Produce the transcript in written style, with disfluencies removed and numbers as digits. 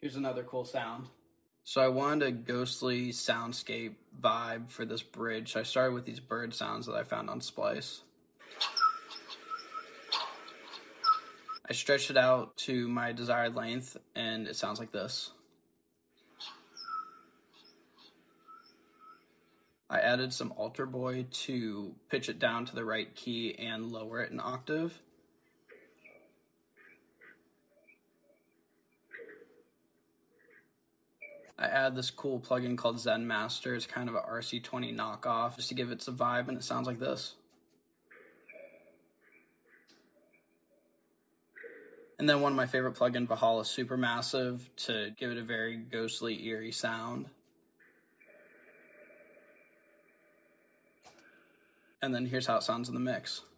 Here's another cool sound. So I wanted a ghostly soundscape vibe for this bridge, so I started with these bird sounds that I found on Splice. I stretched it out to my desired length, and it sounds like this. I added some Alter Boy to pitch it down to the right key and lower it an octave. I add this cool plugin called Zen Master. It's kind of a RC20 knockoff, just to give it some vibe, and it sounds like this. And then one of my favorite plugins, Valhalla Supermassive, to give it a very ghostly, eerie sound. And then here's how it sounds in the mix.